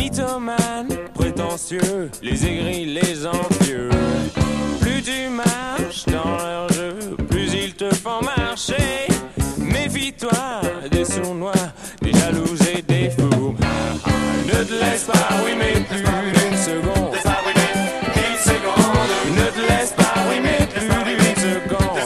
mythomane, prétentieux, les aigris, les envieux. Plus tu marches dans leur jeu, plus ils te font marcher. Méfie-toi des sournois, des jaloux et des fous. Ne te laisse pas rimer plus d'une seconde. Ne te laisse pas rimer plus d'une seconde.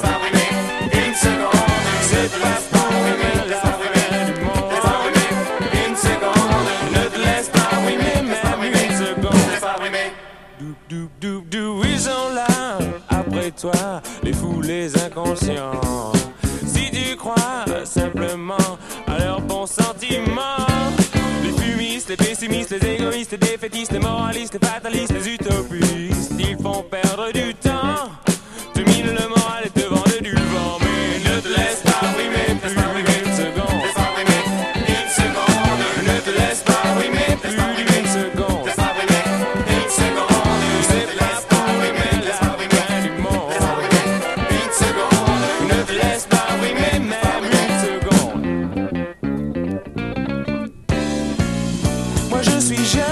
C'est pas pour rimer la fin du monde. Une seconde. Ne te laisse pas rimer même une seconde. Dou, dou, dou, ils sont là, après toi, les fous, les inconscients. Si tu crois simplement à leurs bons sentiments, les fumistes, les pessimistes, les égoïstes, les défaitistes, les moralistes, les fatalistes, les utopistes, ils font perdre du temps, te minent le moral et te vendent du vent. Mais ne te laisse pas rimer plus d'une seconde. Ne te laisse pas rimer plus d'une seconde. C'est pas pour rimer la fin du monde. Ne te laisse pas rimer même une seconde. Moi je suis jeune.